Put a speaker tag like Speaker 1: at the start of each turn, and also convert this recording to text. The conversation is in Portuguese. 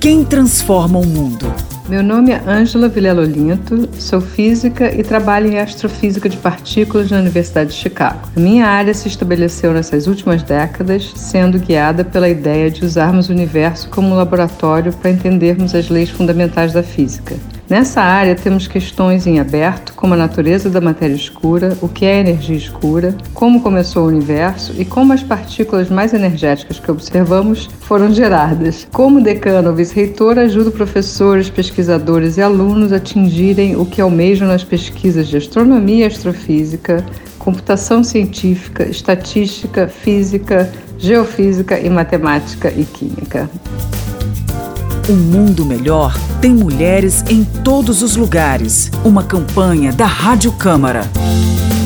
Speaker 1: Quem transforma o mundo?
Speaker 2: Meu nome é Ângela Vilela Olinto, sou física e trabalho em astrofísica de partículas na Universidade de Chicago. A minha área se estabeleceu nessas últimas décadas, sendo guiada pela ideia de usarmos o universo como um laboratório para entendermos as leis fundamentais da física. Nessa área temos questões em aberto, como a natureza da matéria escura, o que é energia escura, como começou o universo e como as partículas mais energéticas que observamos foram geradas. Como decano ou vice-reitor, ajudo professores, pesquisadores e alunos a atingirem o que almejam nas pesquisas de astronomia e astrofísica, computação científica, estatística, física, geofísica e matemática e química.
Speaker 1: Um mundo melhor tem mulheres em todos os lugares. Uma campanha da Rádio Câmara.